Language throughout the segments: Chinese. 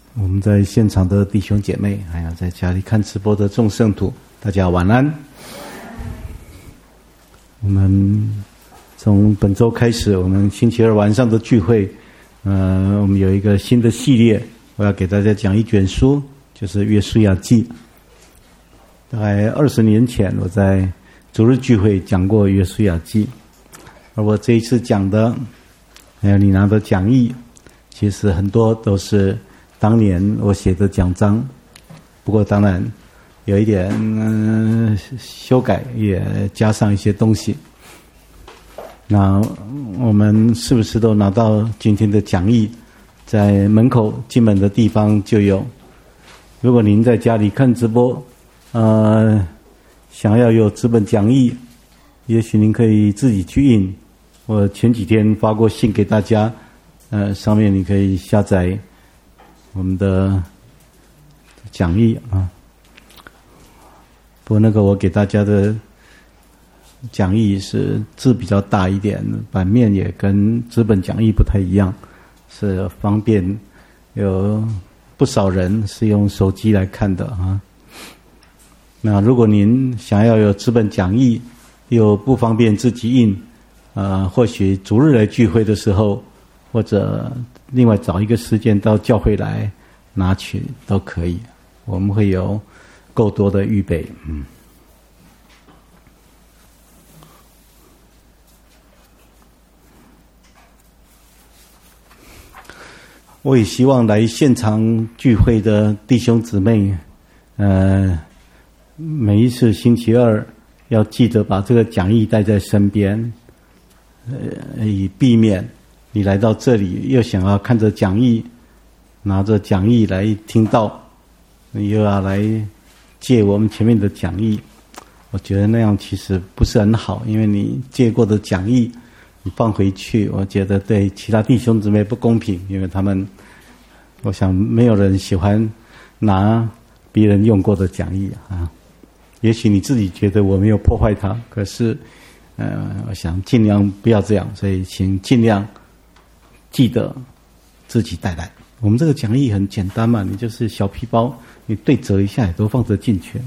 我们在现场的弟兄姐妹，还有在家里看直播的众圣徒，大家晚安。我们从本周开始，我们星期二晚上的聚会，我们有一个新的系列，我要给大家讲一卷书，就是《约书亚记》。大概20年前，我在主日聚会讲过《约书亚记》，而我这一次讲的，还有你拿的讲义，其实很多都是当年我写的讲章，不过当然有一点修改，也加上一些东西。那我们是不是都拿到今天的讲义？在门口进门的地方就有。如果您在家里看直播，想要有纸本讲义，也许您可以自己去印。我前几天发过信给大家，上面你可以下载我们的讲义啊。不过那个我给大家的讲义是字比较大一点，版面也跟纸本讲义不太一样，是方便有不少人是用手机来看的啊。那如果您想要有纸本讲义，又不方便自己印，或许主日来聚会的时候，或者另外找一个时间到教会来拿取都可以，我们会有够多的预备。我也希望来现场聚会的弟兄姊妹，每一次星期二要记得把这个讲义带在身边，以避免你来到这里又想要看着讲义，拿着讲义来听到，你又要来借我们前面的讲义，我觉得那样其实不是很好，因为你借过的讲义你放回去，我觉得对其他弟兄姊妹不公平，因为他们，我想没有人喜欢拿别人用过的讲义啊。也许你自己觉得我没有破坏它，可是我想尽量不要这样，所以请尽量记得自己带来。我们这个讲义很简单嘛，你就是小皮包，你对折一下也都放得进去。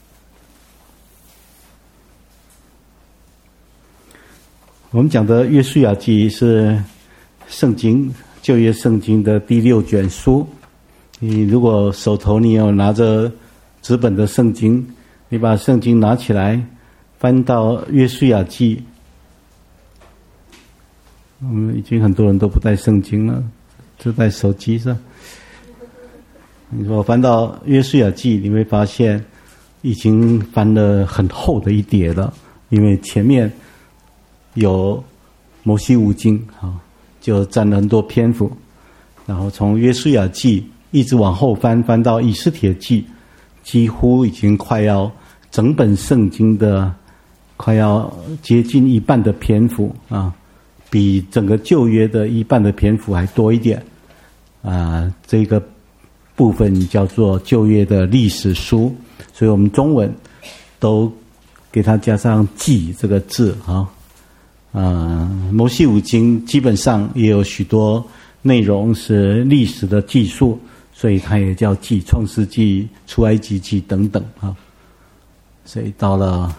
我们讲的约书亚记是圣经旧约圣经的第6卷书。你如果手头你有拿着纸本的圣经，你把圣经拿起来翻到约书亚记，已经很多人都不带圣经了，就带手机上。你说翻到约书亚记，你会发现已经翻了很厚的一叠了，因为前面有摩西五经就占了很多篇幅，然后从约书亚记一直往后翻到以斯帖记，几乎已经快要整本圣经的快要接近一半的篇幅啊，比整个旧约的一半的篇幅还多一点啊。这个部分叫做旧约的历史书，所以我们中文都给它加上记这个字啊。摩西五经基本上也有许多内容是历史的记述，所以它也叫记，创世记、出埃及记等等啊。所以到了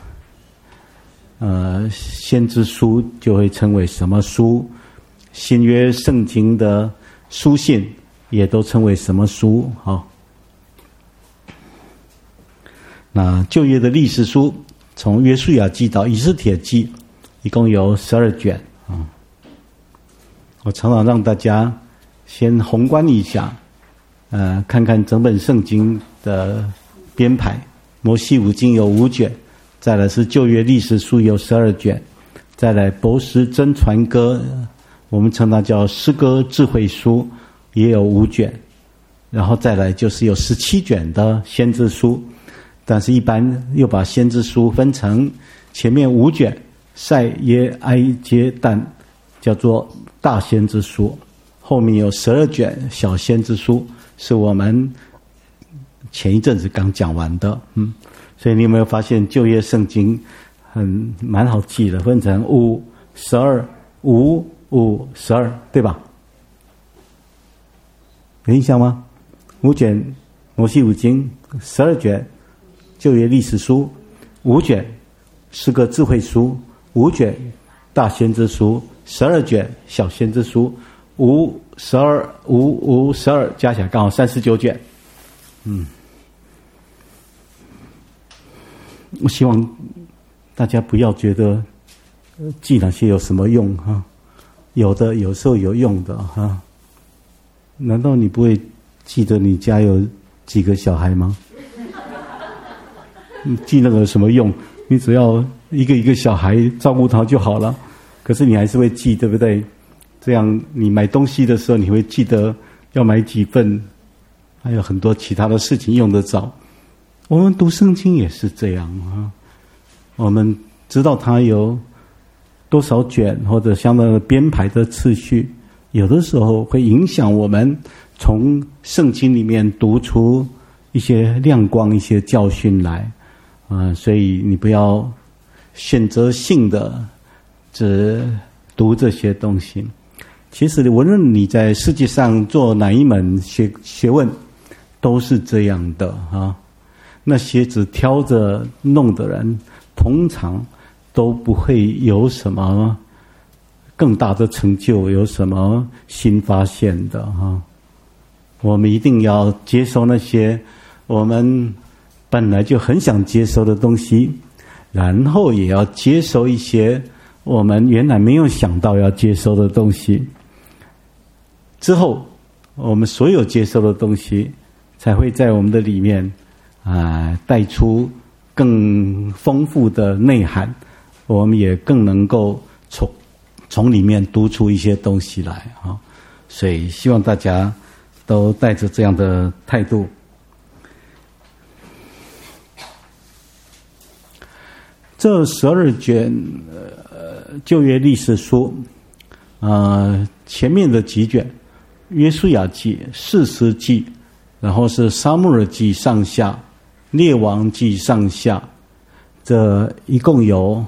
先知书就会称为什么书，新约圣经的书信也都称为什么书啊。那旧约的历史书从约书亚记到以斯帖记一共有12卷啊。我常常让大家先宏观一下，看看整本圣经的编排。摩西五经有5卷，再来是旧约历史书有12卷，再来博识真传歌，我们称它叫诗歌智慧书，也有5卷，然后再来就是有17卷的先知书，但是一般又把先知书分成前面5卷赛耶哀揭但叫做大先知书，后面有12卷小先知书，是我们前一阵子刚讲完的。所以你有没有发现旧约圣经蛮好记的，分成5、12、5、5、12，对吧？有印象吗？ 5卷摩西五经，12卷旧约历史书，5卷诗歌智慧书，5卷大先知书，12卷小先知书，5、12加起来刚好39卷。我希望大家不要觉得记那些有什么用哈，有的有时候有用的哈。难道你不会记得你家有几个小孩吗？你记那个有什么用？你只要一个一个小孩照顾他就好了。可是你还是会记，对不对？这样你买东西的时候，你会记得要买几份，还有很多其他的事情用得着。我们读圣经也是这样啊，我们知道它有多少卷或者相当的编排的次序，有的时候会影响我们从圣经里面读出一些亮光、一些教训来所以你不要选择性的只读这些东西。其实无论你在世界上做哪一门学问，都是这样的啊。那些只挑着弄的人，通常都不会有什么更大的成就，有什么新发现的哈。我们一定要接受那些我们本来就很想接受的东西，然后也要接受一些我们原来没有想到要接受的东西。之后，我们所有接受的东西，才会在我们的里面带出更丰富的内涵，我们也更能够从里面读出一些东西来啊。所以希望大家都带着这样的态度。这12卷旧约历史书前面的几卷约书亚记、士师记，然后是撒母耳记上下、列王记上下，这一共有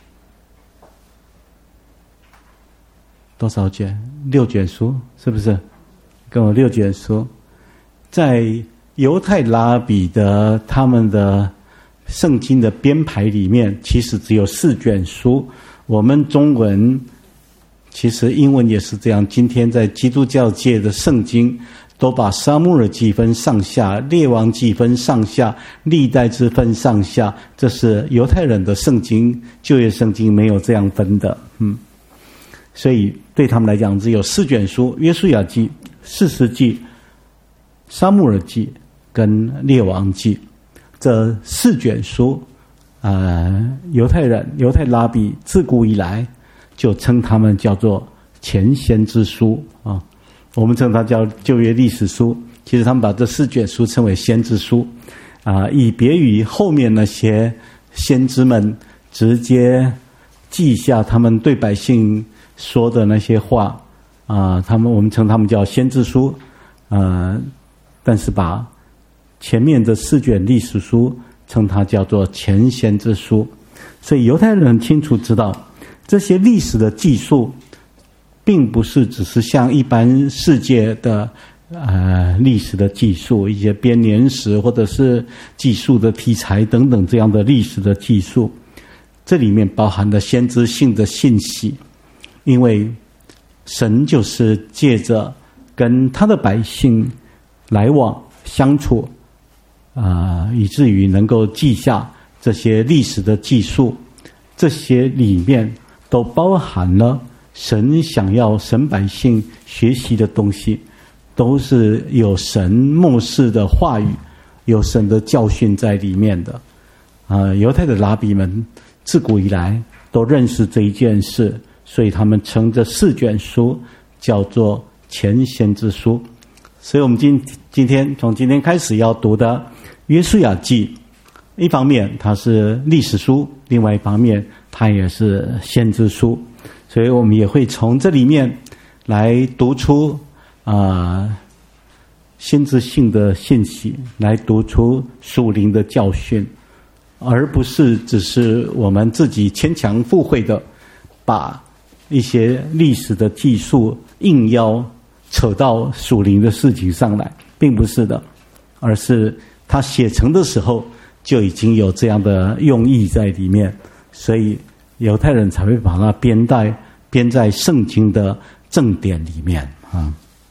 多少卷？6卷书，是不是？一共有6卷书。在犹太拉比的他们的圣经的编排里面，其实只有4卷书。我们中文其实英文也是这样，今天在基督教界的圣经都把撒母耳记分上下，列王记分上下，历代志分上下，这是犹太人的圣经，旧约圣经没有这样分的。所以对他们来讲只有4卷书，约书亚记、士师记、撒母耳记跟列王记，这4卷书犹太拉比自古以来就称他们叫做前先知书啊，我们称它叫旧约历史书。其实他们把这4卷书称为先知书以别于后面那些先知们直接记下他们对百姓说的那些话我们称他们叫先知书但是把前面的4卷历史书称它叫做前先知书。所以犹太人很清楚知道，这些历史的记述并不是只是像一般世界的历史的记述，一些编年史或者是记述的题材等等这样的历史的记述，这里面包含了先知性的信息。因为神就是借着跟他的百姓来往相处以至于能够记下这些历史的记述，这些里面都包含了神想要神百姓学习的东西，都是有神默示的话语，有神的教训在里面的犹太的拉比们自古以来都认识这一件事，所以他们称这4卷书叫做前先知书。所以我们今天从今天开始要读的约书亚记，一方面它是历史书，另外一方面它也是先知书，所以我们也会从这里面来读出先知性的信息，来读出属灵的教训，而不是只是我们自己牵强附会的把一些历史的记述硬要扯到属灵的事情上来，并不是的，而是他写成的时候就已经有这样的用意在里面，所以犹太人才会把它编在圣经的正典里面啊。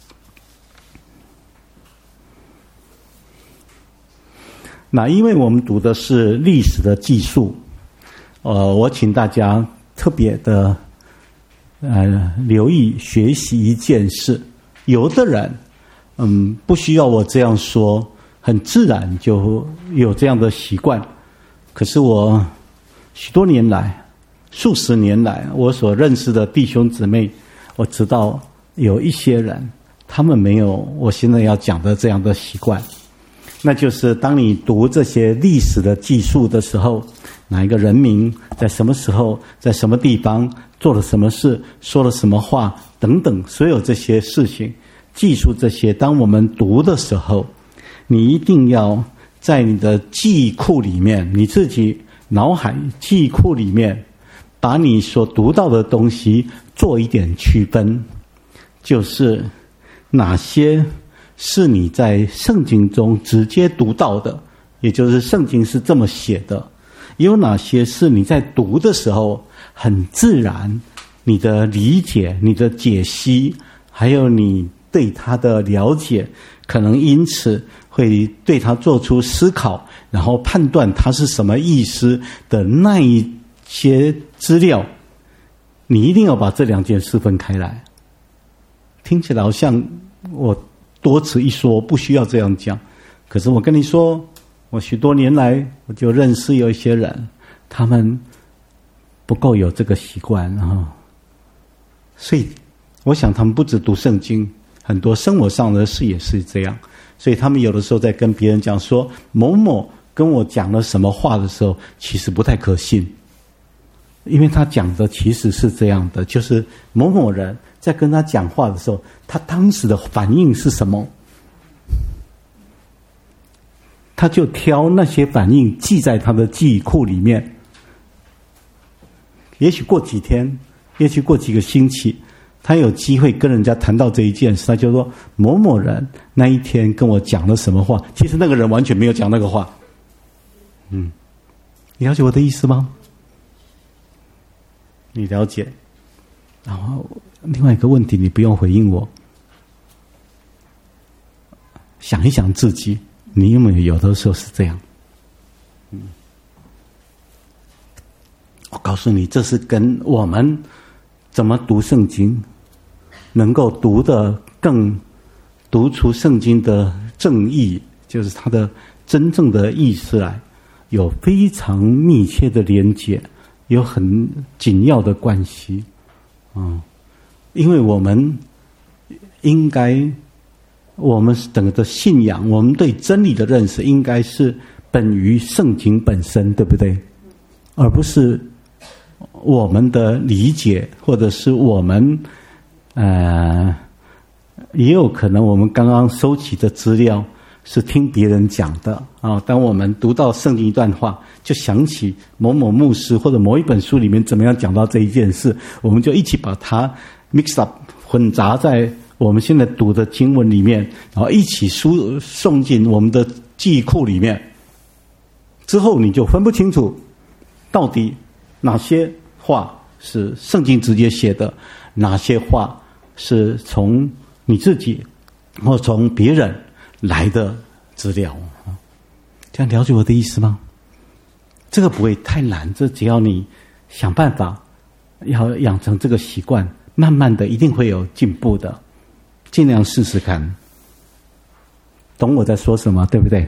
那因为我们读的是历史的记述，我请大家特别的留意学习一件事。有的人不需要我这样说，很自然就有这样的习惯。可是我许多年来，数十年来，我所认识的弟兄姊妹，我知道有一些人，他们没有我现在要讲的这样的习惯。那就是当你读这些历史的记述的时候，哪一个人民在什么时候，在什么地方做了什么事，说了什么话等等，所有这些事情记述这些，当我们读的时候，你一定要在你的记忆库里面，你自己脑海记忆库里面，把你所读到的东西做一点区分，就是哪些是你在圣经中直接读到的，也就是圣经是这么写的，有哪些是你在读的时候很自然，你的理解，你的解析，还有你对它的了解，可能因此会对它做出思考，然后判断它是什么意思的那一些资料，你一定要把这两件事分开来。听起来好像我多此一说，不需要这样讲。可是我跟你说，我许多年来我就认识有一些人，他们不够有这个习惯啊。所以我想他们不只读圣经，很多生活上的事也是这样。所以他们有的时候在跟别人讲说某某跟我讲了什么话的时候，其实不太可信。因为他讲的其实是这样的，就是某某人在跟他讲话的时候，他当时的反应是什么，他就挑那些反应记在他的记忆库里面。也许过几天，也许过几个星期，他有机会跟人家谈到这一件事，他就说某某人那一天跟我讲了什么话，其实那个人完全没有讲那个话。你了解我的意思吗？你了解。然后另外一个问题，你不用回应我，想一想自己，你有没有的时候是这样？我告诉你，这是跟我们怎么读圣经，能够读得更读出圣经的正义，就是它的真正的意思来，有非常密切的连结，有很紧要的关系。因为我们应该，我们整个的信仰，我们对真理的认识应该是本于圣经本身，对不对？而不是我们的理解，或者是我们也有可能我们刚刚收集的资料是听别人讲的啊。当我们读到圣经一段话，就想起某某牧师或者某一本书里面怎么样讲到这一件事，我们就一起把它 mix up 混杂在我们现在读的经文里面，然后一起送进我们的记忆库里面。之后你就分不清楚到底哪些话是圣经直接写的，哪些话是从你自己或从别人来的资料。这样了解我的意思吗？这个不会太难，这只要你想办法要养成这个习惯，慢慢的一定会有进步的。尽量试试看，懂我在说什么，对不对？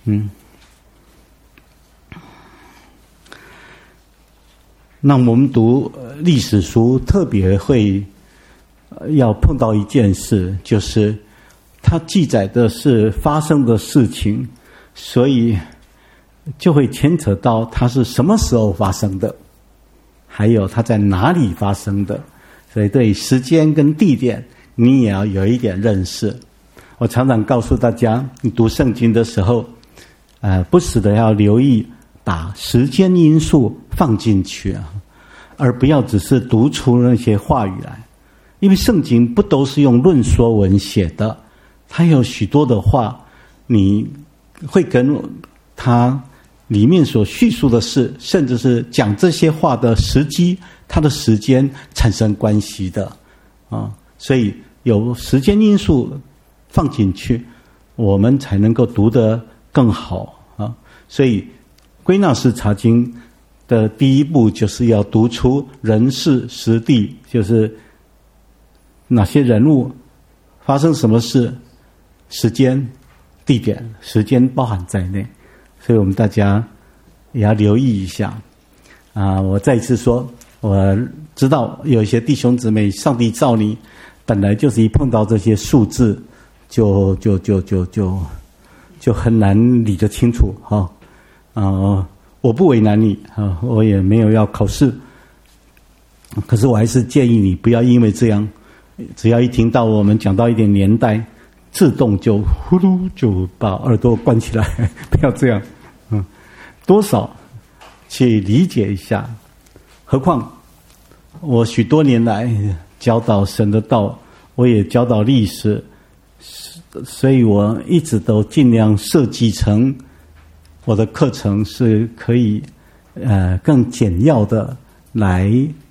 那我们读历史书特别会要碰到一件事，就是它记载的是发生的事情，所以就会牵扯到它是什么时候发生的，还有它在哪里发生的，所以对时间跟地点你也要有一点认识。我常常告诉大家，你读圣经的时候不时的要留意把时间因素放进去啊，而不要只是读出那些话语来。 因为圣经不都是用论说文写的，它有许多的话，你会跟它里面所叙述的事，甚至是讲这些话的时机，它的时间产生关系的所以有时间因素放进去，我们才能够读得更好所以归纳式查经的第一步就是要读出人事时地，就是哪些人物发生什么事，时间地点，时间包含在内，所以我们大家也要留意一下我再一次说，我知道有一些弟兄姊妹，上帝造你本来就是一碰到这些数字就很难理得清楚我不为难你我也没有要考试，可是我还是建议你不要因为这样，只要一听到我们讲到一点年代，自动就呼噜就把耳朵关起来，不要这样多少去理解一下。何况我许多年来教导神的道，我也教导历史，所以我一直都尽量设计成我的课程是可以更简要的来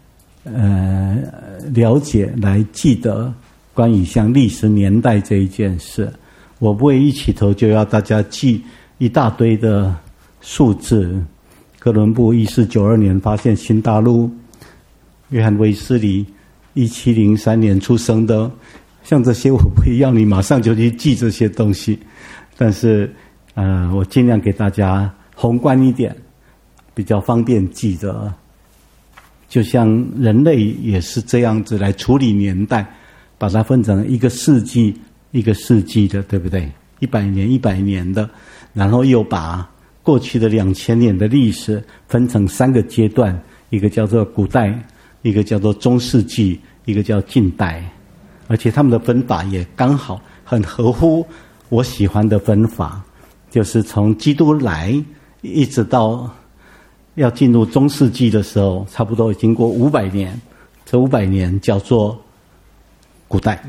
了解，来记得关于像历史年代这一件事。我不会一起头就要大家记一大堆的数字。哥伦布1492年发现新大陆，约翰卫斯理1703年出生的，像这些我不会要你马上就去记这些东西，但是我尽量给大家宏观一点，比较方便记得。就像人类也是这样子来处理年代，把它分成一个世纪一个世纪的，对不对？100年100年的，然后又把过去的2000年的历史分成3个阶段，一个叫做古代，一个叫做中世纪，一个叫近代，而且他们的分法也刚好很合乎我喜欢的分法，就是从基督来一直到要进入中世纪的时候，差不多已经过500年，这500年叫做古代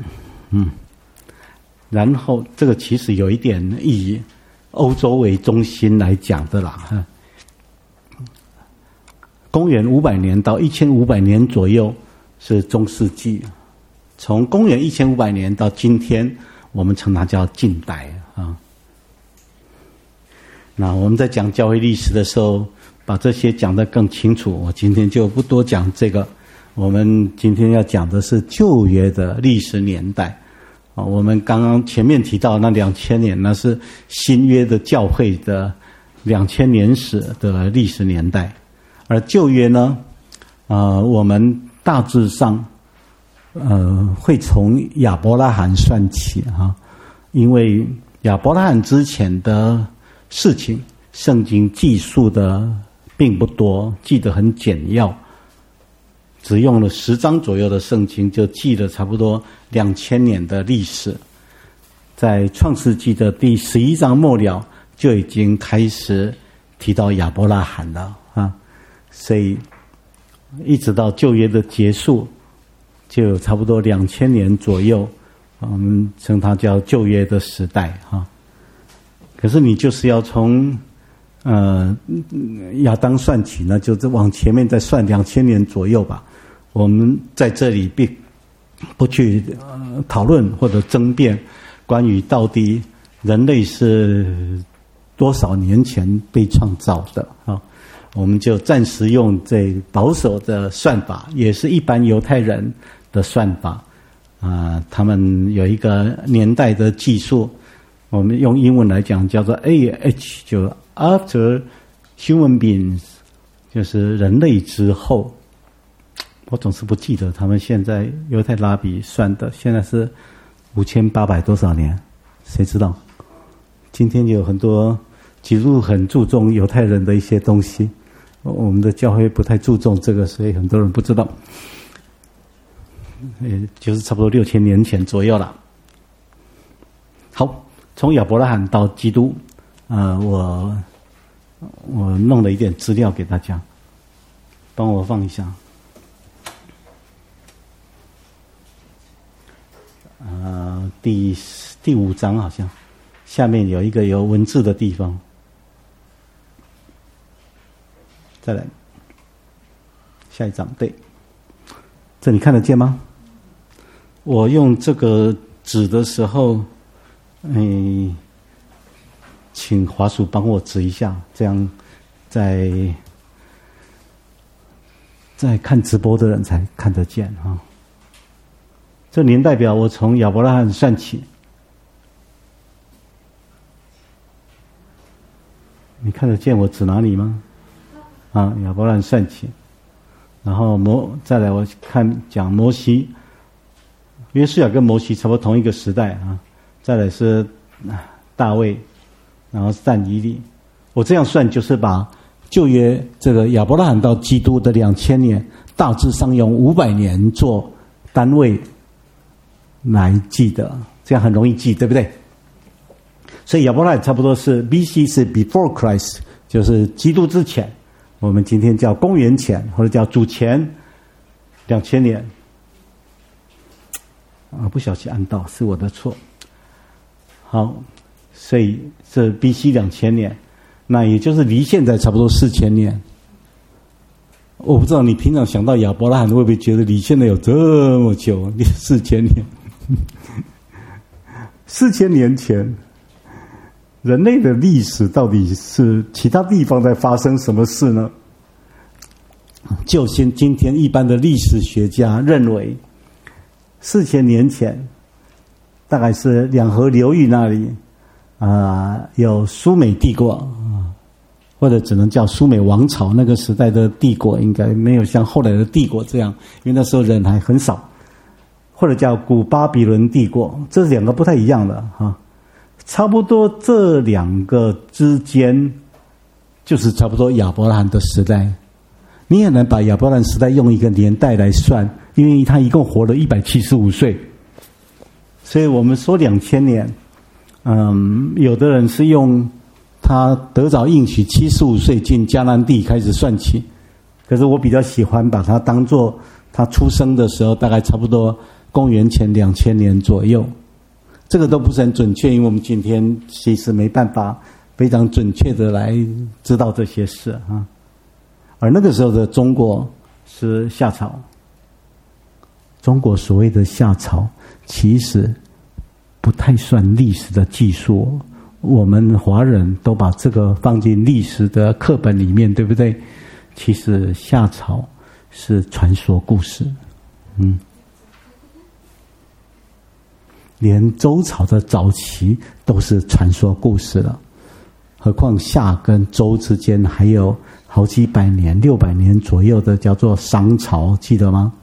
然后这个其实有一点以欧洲为中心来讲的啦公元500年到1500年左右是中世纪，从公元1500年到今天，我们称它叫近代那我们在讲教会历史的时候，把这些讲得更清楚，我今天就不多讲这个。我们今天要讲的是旧约的历史年代我们刚刚前面提到那2000年，那是新约的教会的2000年史的历史年代。而旧约呢我们大致上会从亚伯拉罕算起因为亚伯拉罕之前的事情圣经记述的并不多，记得很简要，只用了10章左右的圣经就记了差不多2000年的历史。在创世纪的第11章末了就已经开始提到亚伯拉罕了所以一直到旧约的结束就有差不多2000年左右，我们称它叫旧约的时代可是你就是要从亚当算起呢，就是往前面再算2000年左右吧。我们在这里并不去讨论或者争辩关于到底人类是多少年前被创造的我们就暂时用这保守的算法，也是一般犹太人的算法他们有一个年代的技术，我们用英文来讲叫做 AH， 就 After Human Beings， 就是人类之后。我总是不记得他们现在犹太拉比算的，现在是5800多少年，谁知道？今天有很多基督徒很注重犹太人的一些东西，我们的教会不太注重这个，所以很多人不知道，就是差不多6000年前左右了。好，从亚伯拉罕到基督我弄了一点资料给大家，帮我放一下。 第5章好像下面有一个有文字的地方。再来下一章，对，这你看得见吗？我用这个指的时候，请滑鼠帮我指一下，这样在看直播的人才看得见啊。这年代表我从亚伯拉罕算起，你看得见我指哪里吗？亚伯拉罕算起，然后再来我讲摩西，约书亚跟摩西差不多同一个时代啊。再来是大卫，然后但以理。我这样算就是把旧约这个亚伯拉罕到基督的2000年，大致上用500年做单位来记的，这样很容易记，对不对？所以亚伯拉罕差不多是 BC 是 Before Christ， 就是基督之前，我们今天叫公元前或者叫主前2000年。不小心按到，是我的错。好，所以这 BC 2000年，那也就是离现在差不多4000年。我不知道你平常想到亚伯拉罕会不会觉得离现在有这么久，4000年？4000年前，人类的历史到底是其他地方在发生什么事呢？就今天一般的历史学家认为，4000年前，大概是两河流域那里有苏美帝国或者只能叫苏美王朝。那个时代的帝国应该没有像后来的帝国这样，因为那时候人还很少。或者叫古巴比伦帝国，这两个不太一样的差不多这两个之间，就是差不多亚伯拉罕的时代。你也能把亚伯拉罕时代用一个年代来算，因为他一共活了175岁，所以我们说2000年，有的人是用他得着应许75岁进迦南地开始算起，可是我比较喜欢把它当作他出生的时候，大概差不多公元前2000年左右。这个都不是很准确，因为我们今天其实没办法非常准确的来知道这些事而那个时候的中国是夏朝，中国所谓的夏朝其实不太算历史的技术，我们华人都把这个放进历史的课本里面，对不对？其实夏朝是传说故事，连周朝的早期都是传说故事了，何况夏跟周之间还有好几百年，600年左右的叫做商朝，记得吗？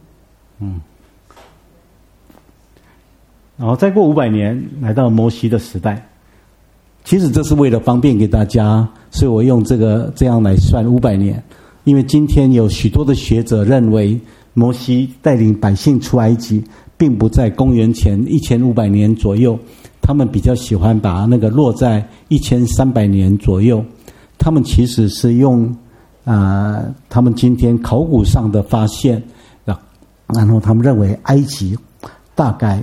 然后再过500年，来到摩西的时代。其实这是为了方便给大家，所以我用这样来算500年。因为今天有许多的学者认为，摩西带领百姓出埃及，并不在公元前1500年左右，他们比较喜欢把那个落在1300年左右。他们其实是用他们今天考古上的发现，然后他们认为埃及大概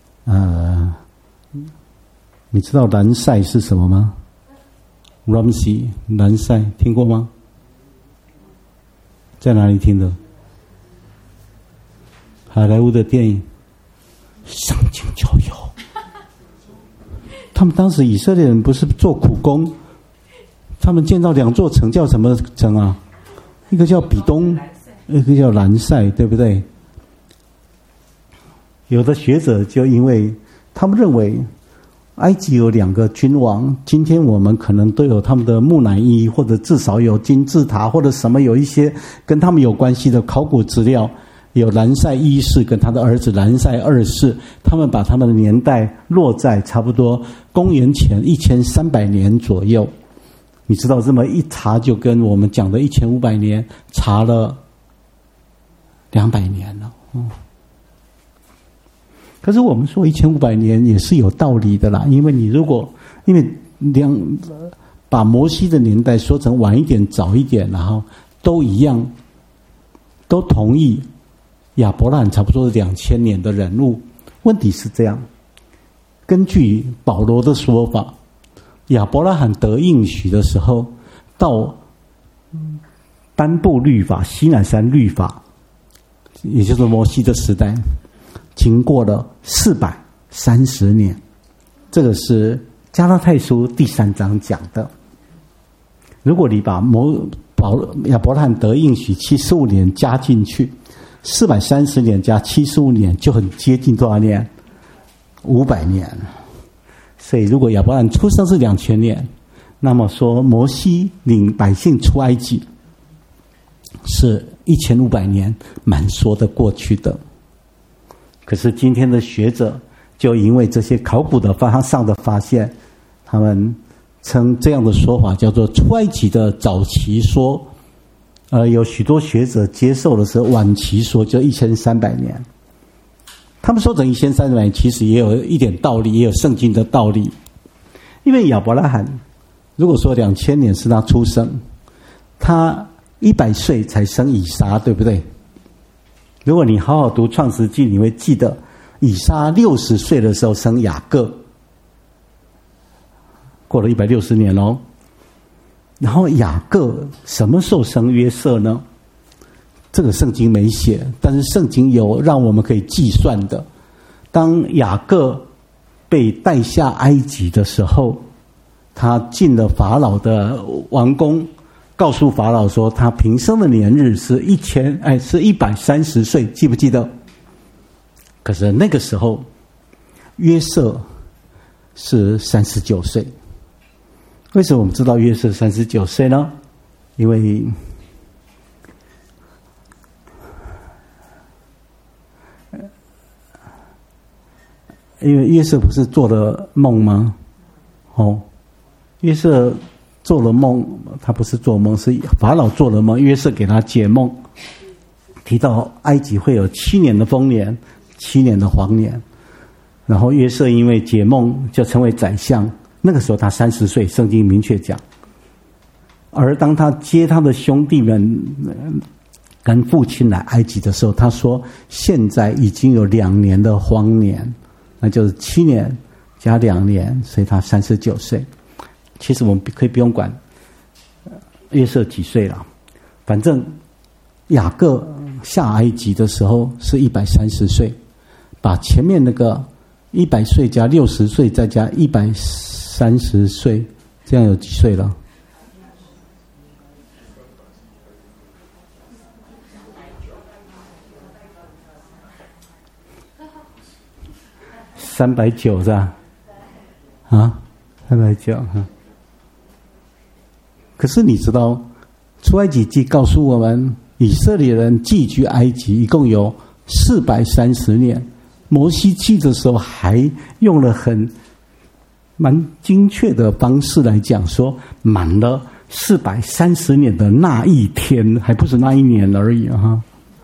你知道兰塞是什么吗？ Ramsey 兰塞听过吗？在哪里听的？好莱坞的电影圣经就有。他们当时以色列人不是做苦工，他们建造2座城，叫什么城啊？一个叫比东，一个叫兰塞，对不对？有的学者就因为他们认为埃及有2个君王，今天我们可能都有他们的木乃伊，或者至少有金字塔，或者什么有一些跟他们有关系的考古资料，有兰塞1世跟他的儿子兰塞2世，他们把他们的年代落在差不多公元前1300年左右。你知道这么一查就跟我们讲的1500年差了200年了。可是我们说1500年也是有道理的啦，因为把摩西的年代说成晚一点早一点，然后都一样，都同意亚伯拉罕差不多是2000年的人物。问题是这样， 根据保罗的说法，亚伯拉罕得应许的时候，到颁布律法西乃山律法，也就是摩西的时代，经过了430年。这个是加拉太书第3章讲的。如果你把亚伯拉罕得应许75年加进去，430年加75年就很接近多少年？500年。所以如果亚伯拉罕出生是2000年，那么说摩西领百姓出埃及是1500年，蛮说得过去的。可是今天的学者就因为这些考古的上的发现，他们称这样的说法叫做出埃及的早期说，有许多学者接受的是晚期说，就1300年。他们说成1300年，其实也有一点道理，也有圣经的道理。因为亚伯拉罕如果说2000年是他出生，他100岁才生以撒，对不对？如果你好好读创世纪，你会记得以撒60岁的时候生雅各，过了160年哦。然后雅各什么时候生约瑟呢？这个圣经没写，但是圣经有让我们可以计算的。当雅各被带下埃及的时候，他进了法老的王宫，告诉法老说他平生的年日是130岁，记不记得？可是那个时候约瑟是39岁。为什么我们知道约瑟39岁呢？因为约瑟不是做了梦吗？约瑟做了梦，他不是做梦，是法老做了梦，约瑟给他解梦，提到埃及会有7年的丰年，7年的黄年。然后约瑟因为解梦就成为宰相，那个时候他30岁，圣经明确讲。而当他接他的兄弟们跟父亲来埃及的时候，他说现在已经有2年的荒年，那就是7年加2年，所以他39岁。其实我们可以不用管约瑟几岁了，反正雅各下埃及的时候是130岁，把前面那个100岁加60岁再加130岁，这样有几岁了？390是吧？390可是你知道出埃及记告诉我们，以色列人寄居埃及一共有430年。摩西记的时候还用了蛮精确的方式来讲，说满了430年的那一天，还不是那一年而已哈。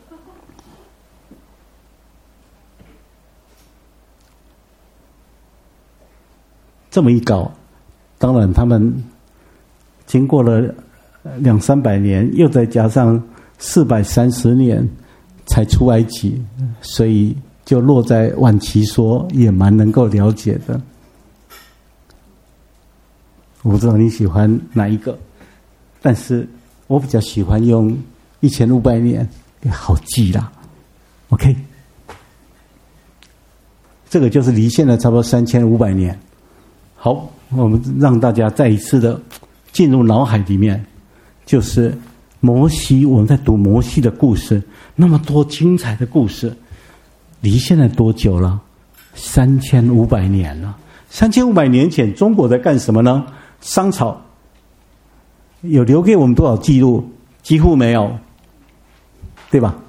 这么一搞，当然他们经过了200-300年，又再加上430年才出埃及，所以就落在晚期说，也蛮能够了解的。我不知道你喜欢哪一个，但是我比较喜欢用1500年，好记啦。OK， 这个就是离现在差不多3500年。好，我们让大家再一次的进入脑海里面，就是摩西，我们在读摩西的故事，那么多精彩的故事，离现在多久了？3500年了。3500年前中国在干什么呢？商朝有留给我们多少记录？几乎没有，对吧？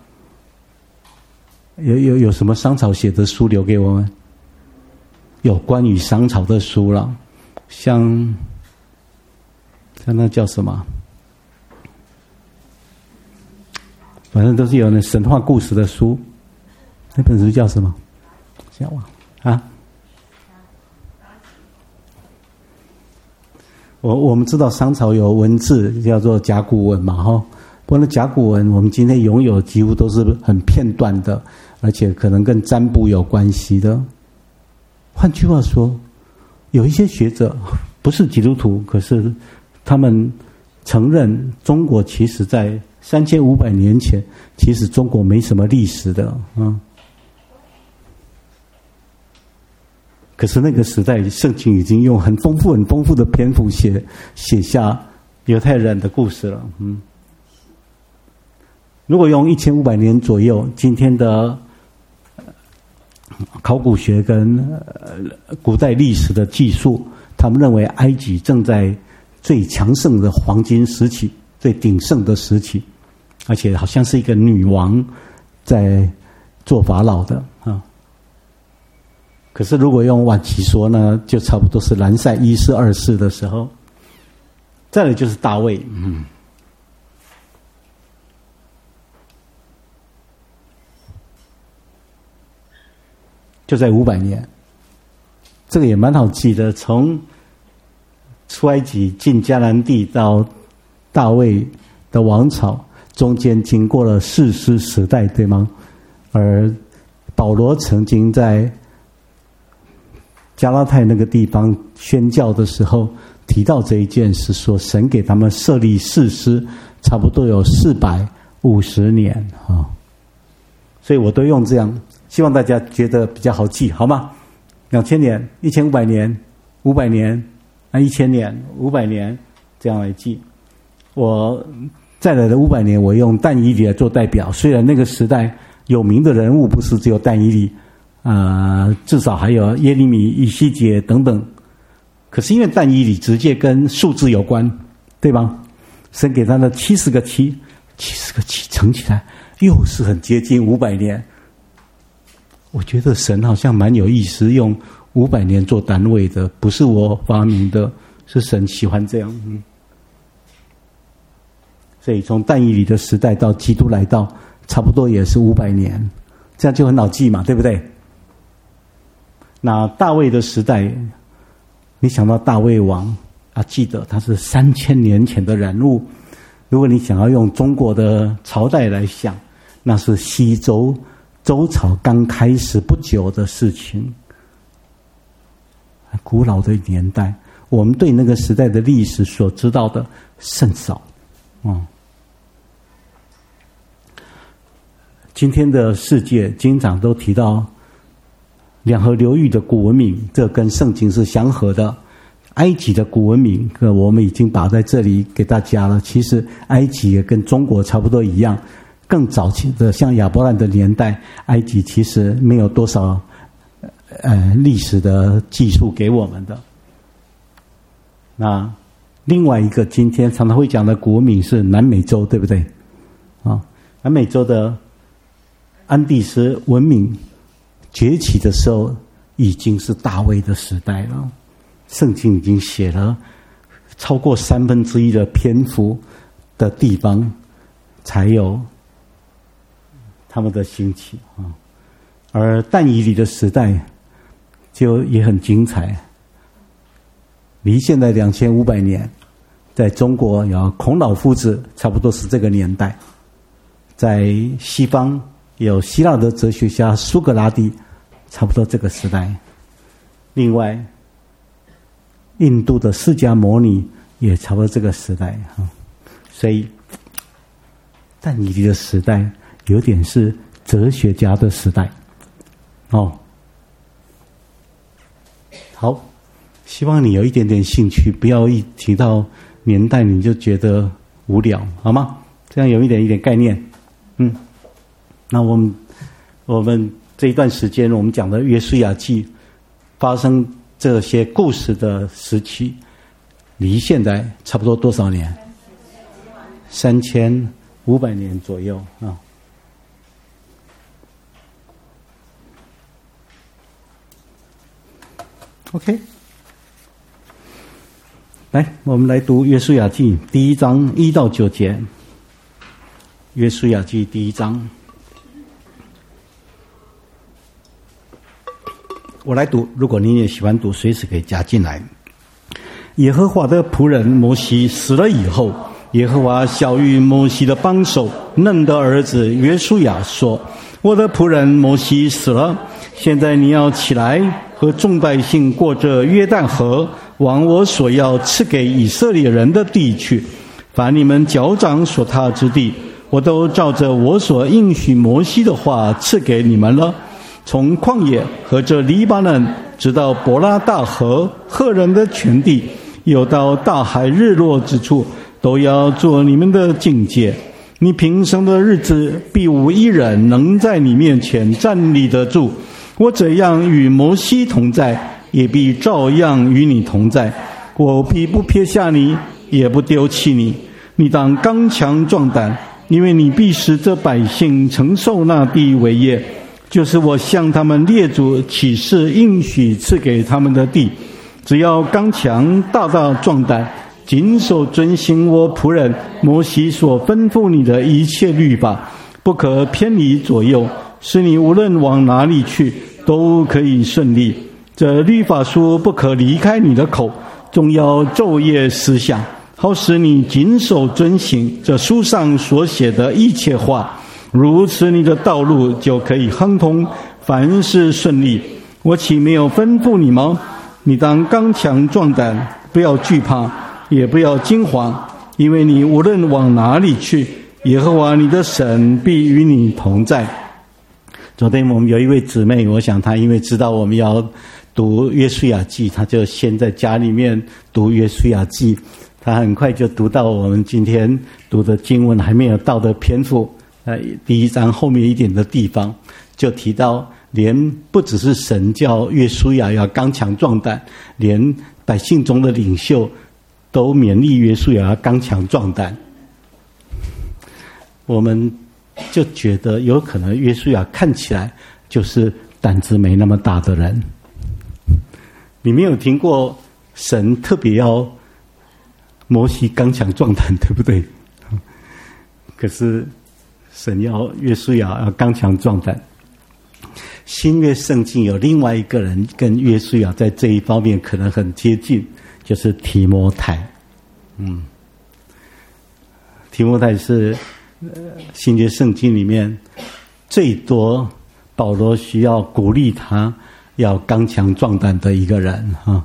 有什么商朝写的书留给我们？有关于商朝的书了，像那叫什么？反正都是有那神话故事的书。那本书叫什么？想忘啊？我们知道商朝有文字叫做甲骨文嘛，哈。不过那甲骨文我们今天拥有几乎都是很片段的，而且可能跟占卜有关系的。 换句话说，有一些学者不是基督徒，可是他们承认中国其实在3500年前，其实中国没什么历史的可是那个时代，圣经已经用很丰富的篇幅写下犹太人的故事了。如果用1500年左右，今天的考古学跟古代历史的技术，他们认为埃及正在最强盛的黄金时期，最鼎盛的时期，而且好像是一个女王在做法老的可是如果用晚期说呢，就差不多是兰塞1世2世的时候。再来就是大卫，就在500年，这个也蛮好记的。从出埃及进迦南地到大卫的王朝，中间经过了士师时代，对吗？而保罗曾经在加拉太那个地方宣教的时候提到这一件事，说神给他们设立士师差不多有450年所以我都用这样，希望大家觉得比较好记，好吗？2000年、1500年、500年、1000年、500年，这样来记。我再来的500年，我用但以理来做代表。虽然那个时代有名的人物不是只有但以理，至少还有耶利米、以西结等等。可是因为但以理直接跟数字有关，对吧？神给他的70个7乘起来，又是很接近500年。我觉得神好像蛮有意思，用500年做单位的，不是我发明的，是神喜欢这样。所以从但以理的时代到基督来到，差不多也是500年，这样就很好记嘛，对不对？那大卫的时代，你想到大卫王记得他是3000年前的人物。如果你想要用中国的朝代来想，那是西周周朝刚开始不久的事情，古老的年代，我们对那个时代的历史所知道的甚少。今天的世界经常都提到两河流域的古文明，这跟圣经是相合的。埃及的古文明，我们已经把在这里给大家了。其实埃及也跟中国差不多一样，更早期的像亚伯兰的年代，埃及其实没有多少历史的技术给我们的。那另外一个今天常常会讲的古文明是南美洲，对不对？南美洲的安第斯文明崛起的时候，已经是大卫的时代了。圣经已经写了超过1/3的篇幅的地方，才有他们的兴起而但以理的时代就也很精彩，离现在2500年，在中国有孔老夫子，差不多是这个年代。在西方有希腊的哲学家苏格拉底，差不多这个时代。另外印度的释迦牟尼也差不多这个时代所以但以理的时代有点是哲学家的时代好，希望你有一点点兴趣，不要一提到年代你就觉得无聊，好吗？这样有一点概念。那我们这一段时间我们讲的约书亚记发生这些故事的时期，离现在差不多多少年？3500年左右OK， 来，我们来读约书亚记第1章1到9节。约书亚记第1章，我来读，如果你也喜欢读，随时可以加进来。耶和华的仆人摩西死了以后，耶和华晓谕摩西的帮手嫩的儿子约书亚说：我的仆人摩西死了，现在你要起来， 和众百姓过着约旦河，往我所要赐给以色列人的地去。凡你们脚掌所踏之地，我都照着我所应许摩西的话赐给你们了。从旷野和这黎巴嫩，直到伯拉大河，赫人的全地，又到大海日落之处，都要做你们的境界。你平生的日子，必无一人能在你面前站立得住。我怎样与摩西同在，也必照样与你同在。我必不撇下你，也不丢弃你。你当刚强壮胆，因为你必使这百姓承受那地为业，就是我向他们列祖起誓应许赐给他们的地。只要刚强大大壮胆，谨守遵行我仆人摩西所吩咐你的一切律法，不可偏离左右，使你无论往哪里去都可以顺利。这律法书不可离开你的口，总要昼夜思想，好使你谨守遵行这书上所写的一切话，如此你的道路就可以亨通，凡事顺利。我岂没有吩咐你吗？你当刚强壮胆，不要惧怕，也不要惊惶，因为你无论往哪里去，耶和华你的神必与你同在。昨天我们有一位姊妹，我想她因为知道我们要读约书亚记，她就先在家里面读约书亚记，她很快就读到我们今天读的经文还没有到的篇幅，第一章后面一点的地方就提到，连不只是神叫约书亚要刚强壮胆，连百姓中的领袖都勉励约书亚要刚强壮胆。我们就觉得有可能约书亚看起来就是胆子没那么大的人。你没有听过神特别要摩西刚强壮胆，对不对？可是神要约书亚要刚强壮胆。新约圣经有另外一个人跟约书亚在这一方面可能很接近，就是提摩太。提摩太是新约圣经里面最多保罗需要鼓励他要刚强壮胆的一个人哈。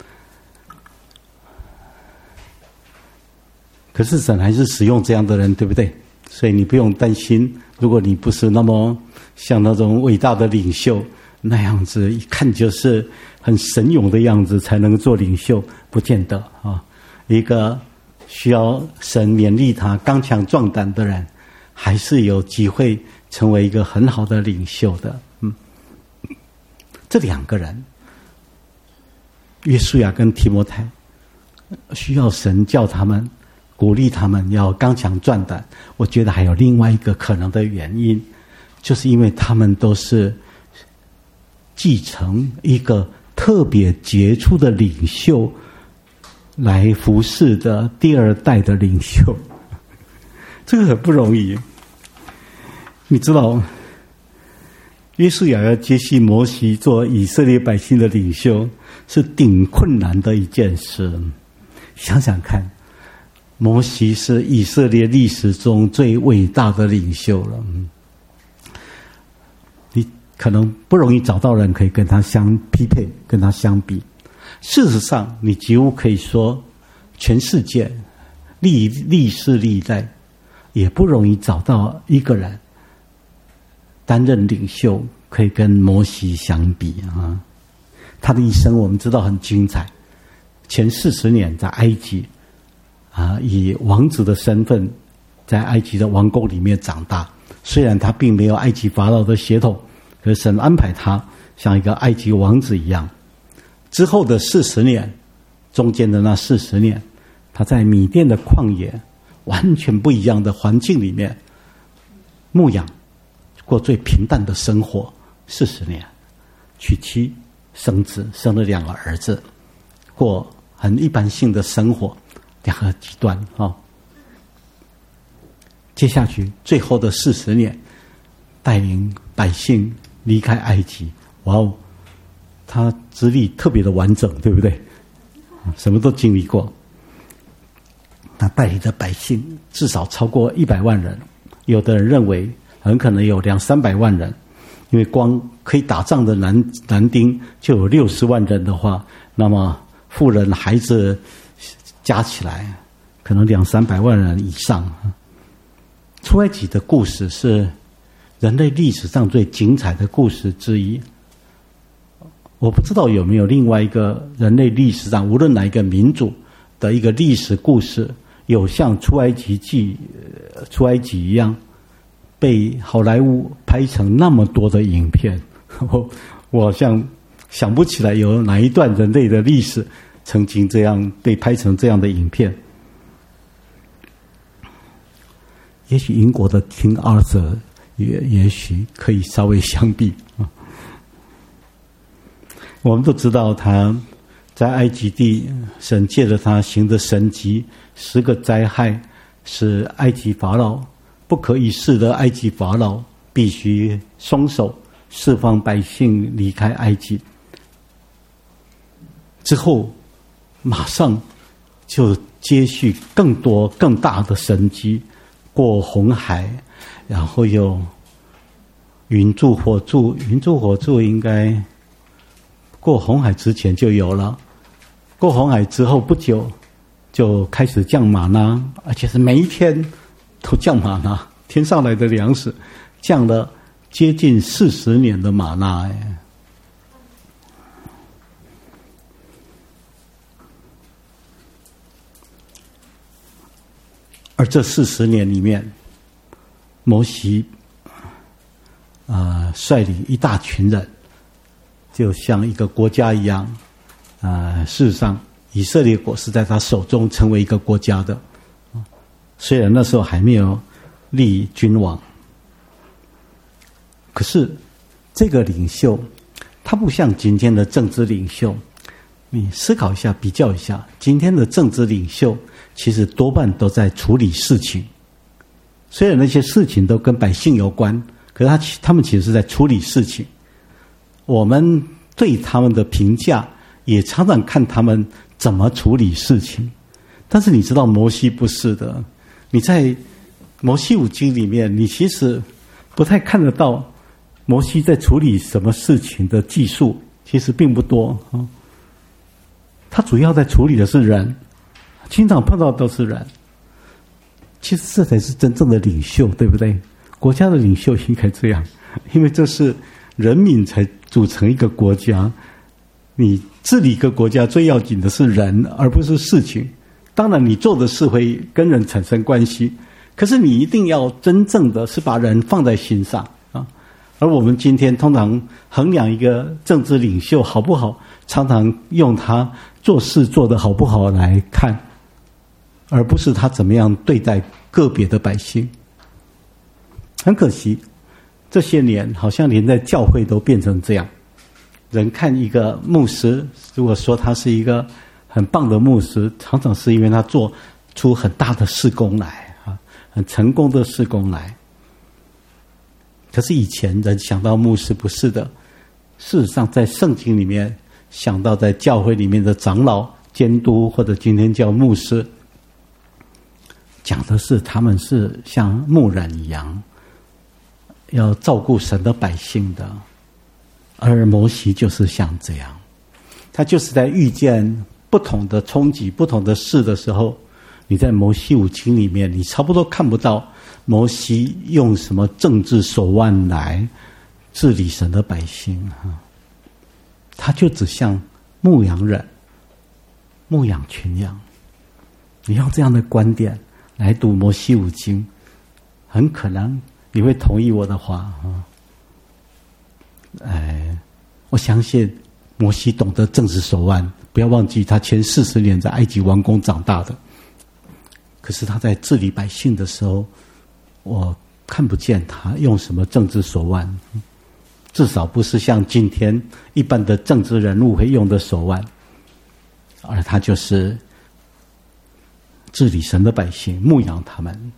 可是神还是使用这样的人，对不对？所以你不用担心，如果你不是那么像那种伟大的领袖那样子，一看就是很神勇的样子才能做领袖，不见得啊。一个需要神勉励他刚强壮胆的人，还是有机会成为一个很好的领袖的。这两个人，约书亚跟提摩太，需要神叫他们鼓励他们要刚强壮胆。我觉得还有另外一个可能的原因，就是因为他们都是继承一个特别杰出的领袖来服侍的第二代的领袖。这个很不容易。你知道约书亚要接续摩西做以色列百姓的领袖，是顶困难的一件事。想想看，摩西是以色列历史中最伟大的领袖了，你可能不容易找到人可以跟他相匹配，跟他相比。事实上，你几乎可以说，全世界历世历代也不容易找到一个人担任领袖可以跟摩西相比啊。他的一生我们知道很精彩，前40年在埃及以王子的身份在埃及的王宫里面长大。虽然他并没有埃及法老的血统，可是神安排他像一个埃及王子一样。之后的40年，中间的那40年，他在米甸的旷野完全不一样的环境里面牧养，过最平淡的生活40年，娶妻生子，生了2个儿子，过很一般性的生活，2个极端接下去最后的40年，带领百姓离开埃及。哇哦，他资历特别的完整，对不对？什么都经历过。他带领的百姓至少超过100万人，有的人认为很可能有200-300万人， 因为光可以打仗的男丁就有60万人的话，那么妇人孩子加起来可能200-300万人以上。出埃及的故事是人类历史上最精彩的故事之一。我不知道有没有另外一个人类历史上无论哪一个民族的一个历史故事有像出埃及一样被好莱坞拍成那么多的影片。我好像想不起来有哪一段人类的历史曾经这样被拍成这样的影片。也许英国的 King Arthur 也许可以稍微相比。我们都知道他在埃及地，神借着他行的神迹，10个灾害使埃及法老不可一世的埃及法老必须松手释放百姓离开埃及。之后马上就接续更多更大的神迹，过红海，然后又云柱火柱应该过红海之前就有了，过红海之后不久就开始降玛纳，而且是每一天都降玛纳，天上来的粮食降了接近40年的玛纳。而这40年里面，摩西率领一大群人，就像一个国家一样。事实上以色列国是在他手中成为一个国家的，虽然那时候还没有立君王。可是这个领袖他不像今天的政治领袖，你思考一下比较一下，今天的政治领袖其实多半都在处理事情，虽然那些事情都跟百姓有关，可是他们其实是在处理事情。我们对他们的评价也常常看他们怎么处理事情。但是你知道摩西不是的，你在摩西五经里面你其实不太看得到摩西在处理什么事情的技术，其实并不多。他主要在处理的是人，经常碰到都是人。其实这才是真正的领袖，对不对？国家的领袖应该这样，因为这是人民才组成一个国家。你治理一个国家最要紧的是人，而不是事情。当然你做的事会跟人产生关系，可是你一定要真正的是把人放在心上啊。而我们今天通常衡量一个政治领袖好不好，常常用他做事做得好不好来看，而不是他怎么样对待个别的百姓。很可惜，这些年好像连在教会都变成这样。人看一个牧师，如果说他是一个很棒的牧师，常常是因为他做出很大的事工来啊，很成功的事工来。可是以前人想到牧师不是的，事实上在圣经里面想到在教会里面的长老、监督，或者今天叫牧师，讲的是他们是像牧人一样，要照顾神的百姓的。而摩西就是像这样，他就是在遇见不同的冲击、不同的事的时候，你在摩西五经里面，你差不多看不到摩西用什么政治手腕来治理神的百姓，他就只像牧羊人牧养群羊。你用这样的观点来读摩西五经，很可能你会同意我的话。我相信摩西懂得政治手腕，不要忘记他前40年在埃及王宫长大的。可是他在治理百姓的时候，我看不见他用什么政治手腕，至少不是像今天一般的政治人物会用的手腕，而他就是治理神的百姓，牧养他们。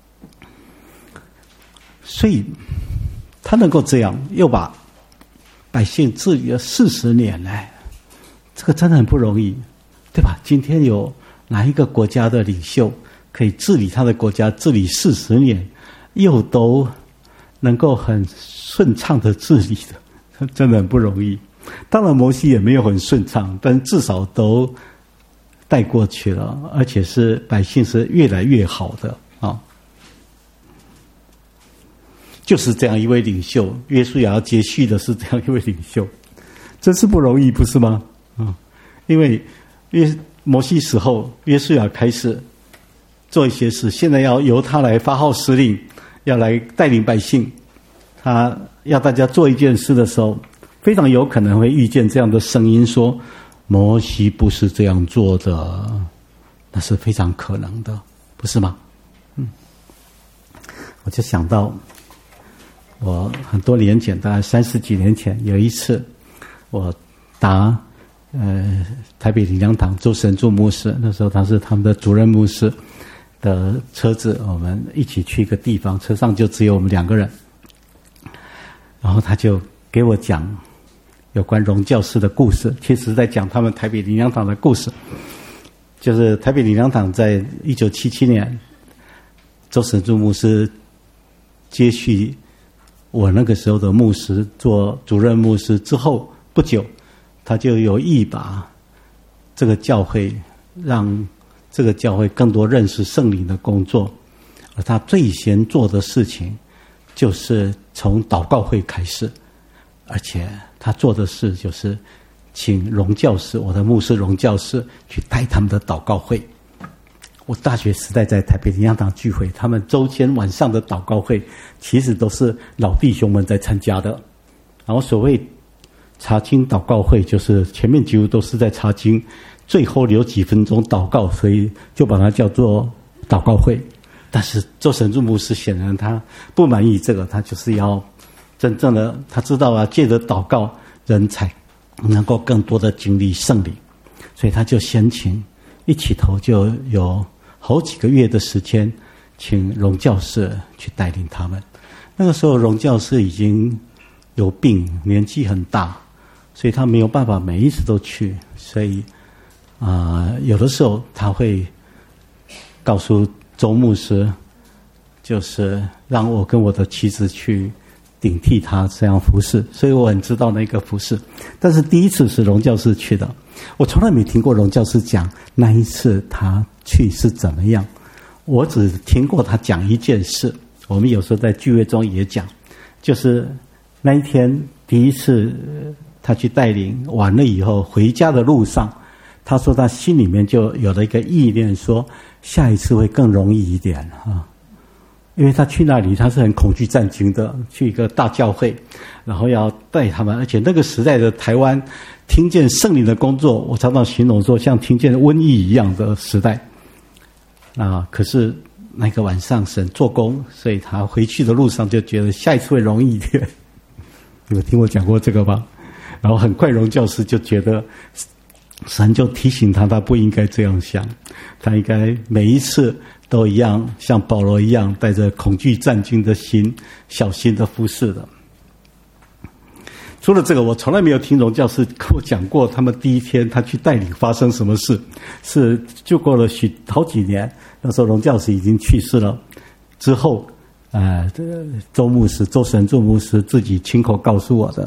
所以他能够这样，又把百姓治理了40年来，这个真的很不容易，对吧？今天有哪一个国家的领袖可以治理他的国家治理40年，又都能够很顺畅的治理的，真的很不容易。当然摩西也没有很顺畅，但至少都带过去了，而且是百姓是越来越好的啊。就是这样一位领袖，约书亚要接续的是这样一位领袖，真是不容易，不是吗？因为摩西死后，约书亚开始做一些事，现在要由他来发号施令，要来带领百姓。他要大家做一件事的时候，非常有可能会遇见这样的声音说，摩西不是这样做的，那是非常可能的，不是吗？我就想到我很多年前，大概30几年前，有一次我搭台北灵粮堂周神助牧师，那时候他是他们的主任牧师的车子，我们一起去一个地方，车上就只有我们2个人，然后他就给我讲有关荣教师的故事，其实在讲他们台北灵粮堂的故事。就是台北灵粮堂在1977年周神助牧师接续我那个时候的牧师做主任牧师之后不久，他就有意把这个教会，让这个教会更多认识圣灵的工作，而他最先做的事情就是从祷告会开始，而且他做的事就是请荣教师，我的牧师荣教师去带他们的祷告会。我大学时代在台北灵粮堂聚会，他们周间晚上的祷告会其实都是老弟兄们在参加的。然后所谓查经祷告会，就是前面几乎都是在查经，最后留几分钟祷告，所以就把它叫做祷告会。但是周神助牧师显然他不满意这个，他就是要真正的，他知道啊，借着祷告人才能够更多的经历圣灵，所以他就先请一起头就有好几个月的时间，请荣教师去带领他们。那个时候荣教师已经有病，年纪很大，所以他没有办法每一次都去，所以有的时候他会告诉周牧师，就是让我跟我的妻子去顶替他这样服侍，所以我很知道那个服侍。但是第一次是荣教师去的，我从来没听过荣教师讲那一次他去是怎么样，我只听过他讲一件事，我们有时候在聚会中也讲，就是那一天第一次他去带领完了以后，回家的路上，他说他心里面就有了一个意念，说下一次会更容易一点啊。因为他去那里他是很恐惧战惊的，去一个大教会，然后要带他们，而且那个时代的台湾听见圣灵的工作，我常常形容说像听见瘟疫一样的时代可是那个晚上神做工，所以他回去的路上就觉得下一次会容易一点。你有听我讲过这个吧？然后很快荣教师就觉得神就提醒他不应该这样想，他应该每一次都一样，像保罗一样带着恐惧战惊的心，小心的服侍的。除了这个，我从来没有听荣教师跟我讲过他们第一天他去带领发生什么事，是就过了好几年，那时候荣教师已经去世了之后，周神助牧师自己亲口告诉我的。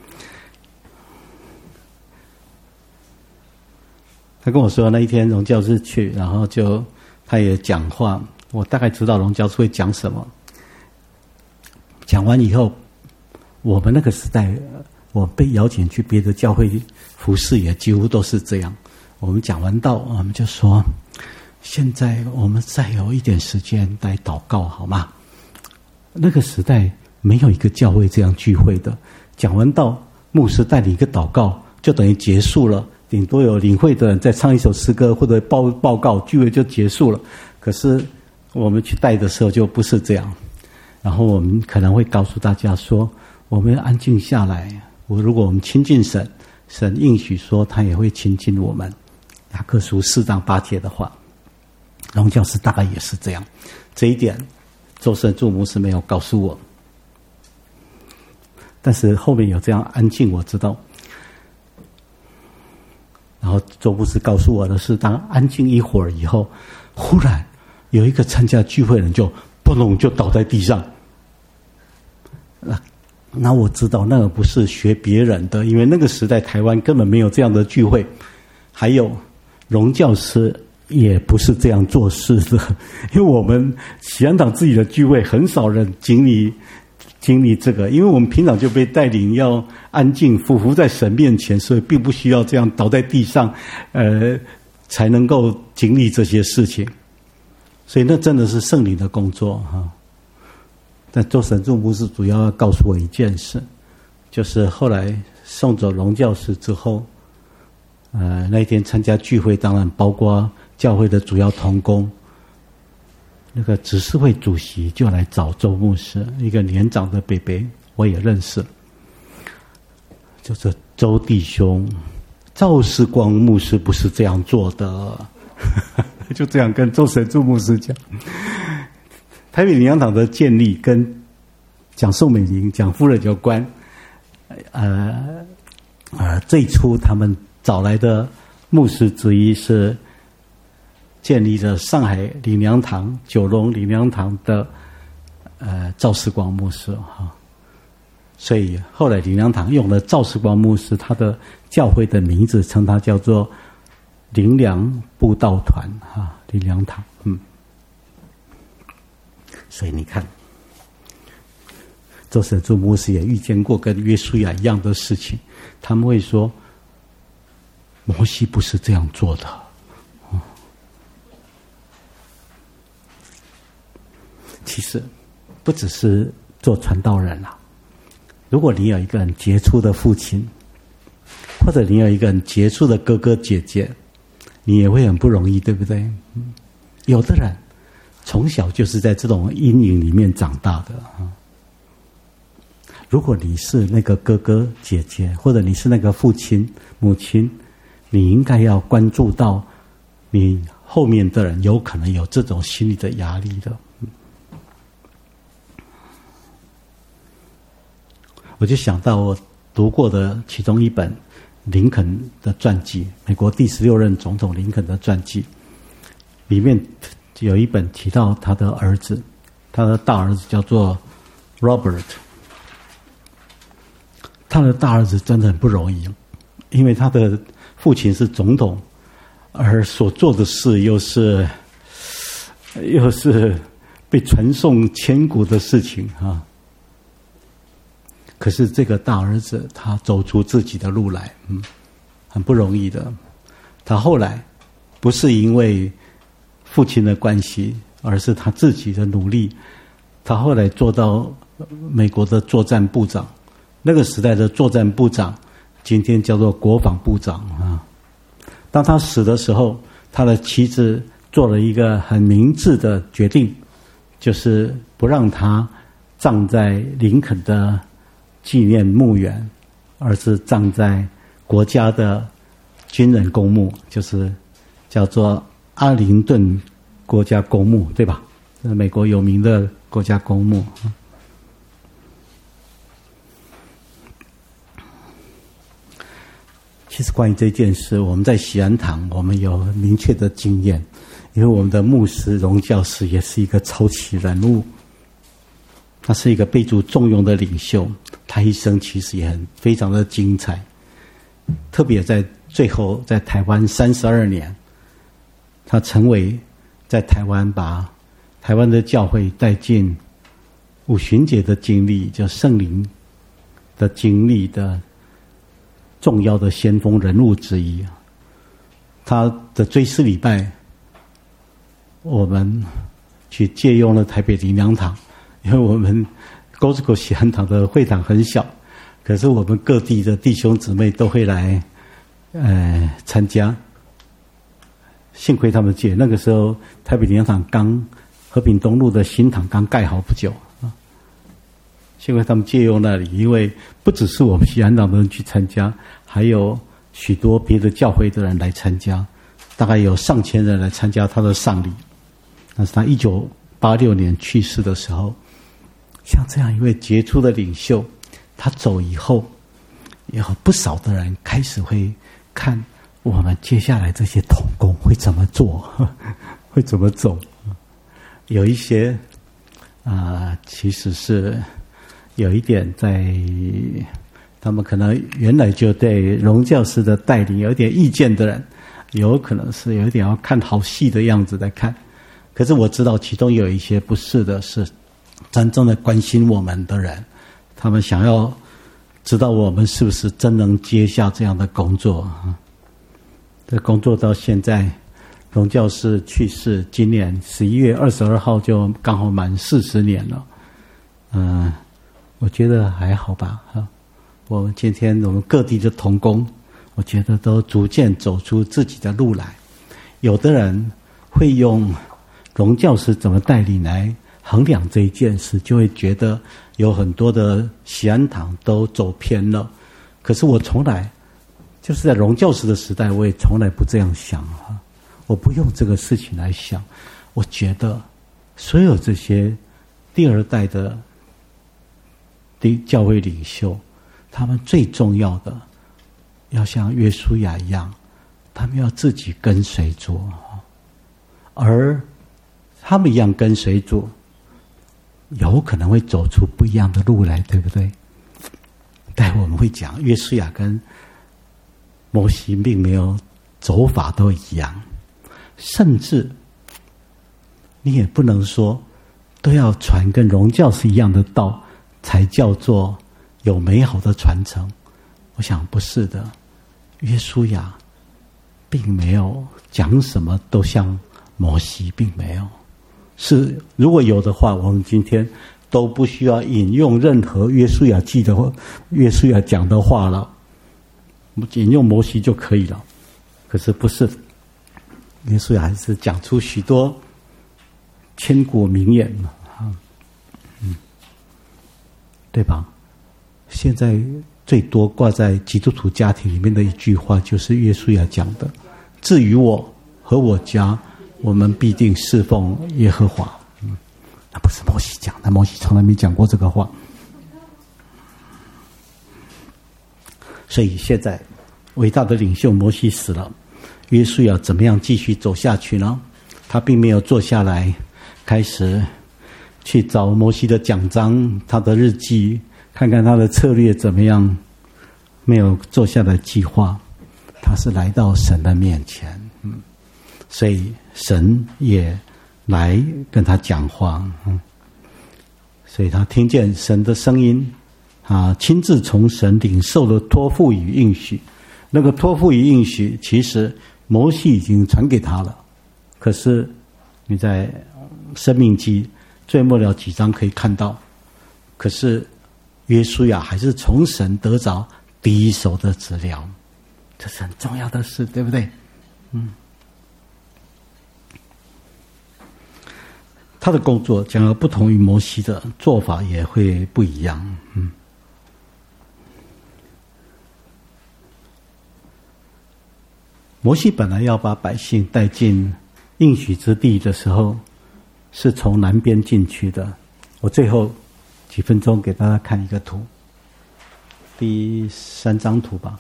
他跟我说那一天荣教师去，然后他也讲话，我大概知道荣教师会讲什么。讲完以后，我们那个时代，我被邀请去别的教会服侍，也几乎都是这样。我们讲完道，我们就说，现在我们再有一点时间来祷告好吗？那个时代没有一个教会这样聚会的，讲完道，牧师带领一个祷告，就等于结束了。顶多有领会的人再唱一首诗歌或者报告，聚会就结束了。可是我们去带的时候就不是这样，然后我们可能会告诉大家说，我们要安静下来，如果我们亲近神，神应许说他也会亲近我们。雅各书4章8节的话，荣教师大概也是这样。这一点周神助牧师没有告诉我，但是后面有这样安静我知道。然后周牧师告诉我的是，当安静一会儿以后，忽然有一个参加聚会的人就砰就倒在地上。 那我知道那个不是学别人的，因为那个时代台湾根本没有这样的聚会，还有荣教师也不是这样做事的，因为我们喜安堂自己的聚会很少人经历这个，因为我们平常就被带领要安静俯伏在神面前，所以并不需要这样倒在地上才能够经历这些事情，所以那真的是圣灵的工作哈。但周神助牧师主要告诉我一件事，就是后来送走荣教师之后，那一天参加聚会，当然包括教会的主要同工，那个执事会主席就来找周牧师，一个年长的伯伯，我也认识，就是周弟兄，赵世光牧师不是这样做的，就这样跟周神助牧师讲。台北灵粮堂的建立跟蒋宋美龄蒋夫人有关，最初他们找来的牧师之一是建立了上海灵粮堂、九龙灵粮堂的赵世光牧师哈，所以后来灵粮堂用了赵世光牧师他的教会的名字，称他叫做灵粮布道团哈，灵粮堂所以你看，周神助牧师也遇见过跟约书亚一样的事情，他们会说摩西不是这样做的。其实不只是做传道人啦，如果你有一个很杰出的父亲，或者你有一个很杰出的哥哥姐姐，你也会很不容易，对不对？有的人从小就是在这种阴影里面长大的啊。如果你是那个哥哥姐姐，或者你是那个父亲母亲，你应该要关注到你后面的人有可能有这种心理的压力的。我就想到我读过的其中一本林肯的传记，美国第16任总统林肯的传记，里面有一本提到他的儿子，他的大儿子叫做 Robert。 他的大儿子真的很不容易，因为他的父亲是总统，而所做的事又是被传颂千古的事情啊。可是这个大儿子他走出自己的路来，很不容易的。他后来不是因为父亲的关系，而是他自己的努力，他后来做到美国的作战部长。那个时代的作战部长今天叫做国防部长啊。当他死的时候，他的妻子做了一个很明智的决定，就是不让他葬在林肯的纪念墓园，而是葬在国家的军人公墓，就是叫做阿灵顿国家公墓，对吧？美国有名的国家公墓。其实关于这件事，我们在喜安堂我们有明确的经验，因为我们的牧师荣教师也是一个超级人物，他是一个被主重用的领袖，他一生其实也很非常的精彩，特别在最后在台湾32年，他成为在台湾把台湾的教会带进五旬节的经历，就圣灵的经历的重要的先锋人物之一。他的追思礼拜我们去借用了台北灵粮堂，因为我们沟子口喜安堂的会堂很小，可是我们各地的弟兄姊妹都会来参加。幸亏他们借，那个时候台北灵粮堂刚和平东路的新堂刚盖好不久啊，幸亏他们借用那里，因为不只是我们喜安堂的人去参加，还有许多别的教会的人来参加，大概有上千人来参加他的丧礼。那是他1986年去世的时候。像这样一位杰出的领袖，他走以后，有不少的人开始会看我们接下来这些同工会怎么做，会怎么走。有一些其实是有一点在他们可能原来就对荣教师的带领有一点意见的人，有可能是有一点要看好戏的样子在看。可是我知道其中有一些不是的，是真正的关心我们的人，他们想要知道我们是不是真能接下这样的工作。这工作到现在，荣教师去世，今年11月22号就刚好满40年了。我觉得还好吧。我们今天我们各地的同工，我觉得都逐渐走出自己的路来。有的人会用荣教师怎么带领来衡量这一件事，就会觉得有很多的喜安堂都走偏了。可是我从来就是在荣教师的时代，我也从来不这样想啊。我不用这个事情来想，我觉得所有这些第二代的教会领袖，他们最重要的要像约书亚一样，他们要自己跟随主，而他们一样跟随主，有可能会走出不一样的路来，对不对？待会我们会讲约书亚跟摩西并没有走法都一样，甚至你也不能说都要传跟荣教师一样的道才叫做有美好的传承。我想不是的，约书亚并没有讲什么都像摩西，并没有。是如果有的话，我们今天都不需要引用任何约书亚记的话，约书亚讲的话了，引用摩西就可以了。可是不是，约书亚还是讲出许多千古名言，对吧？现在最多挂在基督徒家庭里面的一句话，就是约书亚讲的：至于我和我家，我们必定侍奉耶和华。那不是摩西讲的，摩西从来没讲过这个话。所以现在伟大的领袖摩西死了，约书亚怎么样继续走下去呢？他并没有坐下来开始去找摩西的讲章，他的日记，看看他的策略怎么样，没有坐下来计划，他是来到神的面前，所以神也来跟他讲话，所以他听见神的声音，亲自从神领受了托付与应许。那个托付与应许，其实摩西已经传给他了，可是你在申命记最末了几章可以看到，可是约书亚还是从神得着第一手的资料，这是很重要的事，对不对？他的工作将要不同于摩西的做法，也会不一样。摩西本来要把百姓带进应许之地的时候，是从南边进去的。我最后几分钟给大家看一个图，第3张图吧。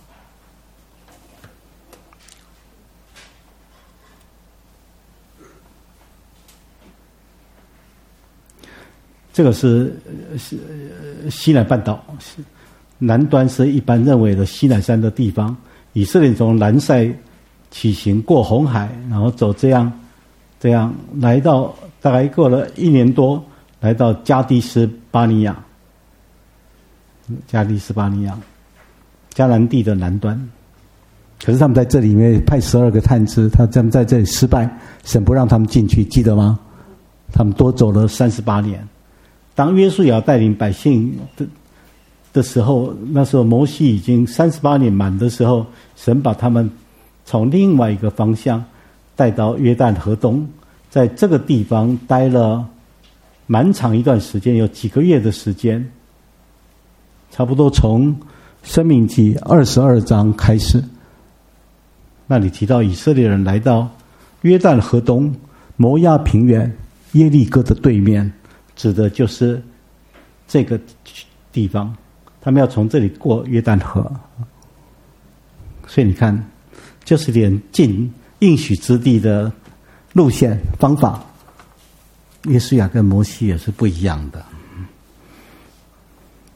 这个是西乃半岛，南端是一般认为的西乃山的地方。以色列从南塞起行过红海，然后走这样来到大概过了1年多，来到加迪斯巴尼亚，迦南地的南端。可是他们在这里面派12个探子，他们在这里失败，神不让他们进去，记得吗？他们多走了38年。当约书亚带领百姓的时候，那时候摩西已经38年满的时候，神把他们从另外一个方向带到约旦河东，在这个地方待了蛮长一段时间，有几个月的时间，差不多从申命记22章开始，那里提到以色列人来到约旦河东摩押平原耶利哥的对面，指的就是这个地方，他们要从这里过约旦河。所以你看，就是连进应许之地的路线方法，约书亚跟摩西也是不一样的。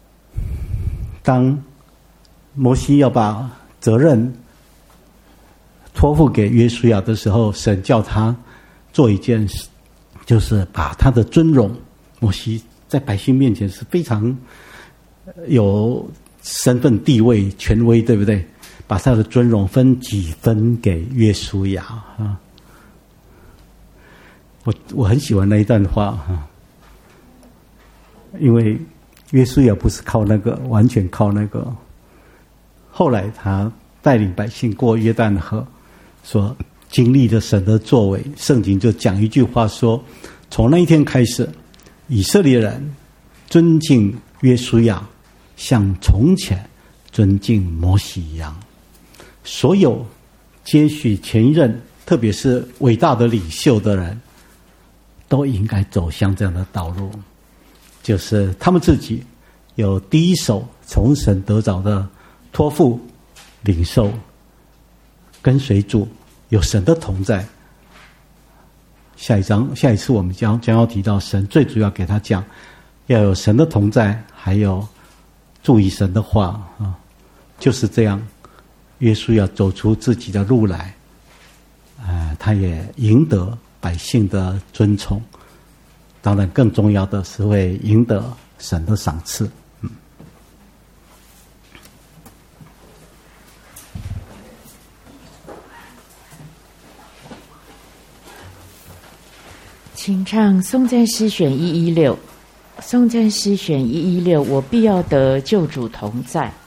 当摩西要把责任托付给约书亚的时候，神叫他做一件事，就是把他的尊荣，摩西在百姓面前是非常有身份地位权威，对不对？把他的尊荣分几分给约书亚啊。我很喜欢那一段话啊，因为约书亚不是靠那个，完全靠那个。后来他带领百姓过约旦河，所经历的神的作为，圣经就讲一句话说，从那一天开始，以色列人尊敬约书亚，像从前尊敬摩西一样。所有接续前一任，特别是伟大的领袖的人，都应该走向这样的道路，就是他们自己有第一手从神得着的托付、领受、跟随主，有神的同在。下一次我们将要提到神最主要给他讲，要有神的同在，还有注意神的话啊，就是这样。约书亚走出自己的路来，他也赢得百姓的尊崇。当然，更重要的是会赢得神的赏赐。 请唱颂赞诗选116，颂赞诗选116，我必要得救主同在。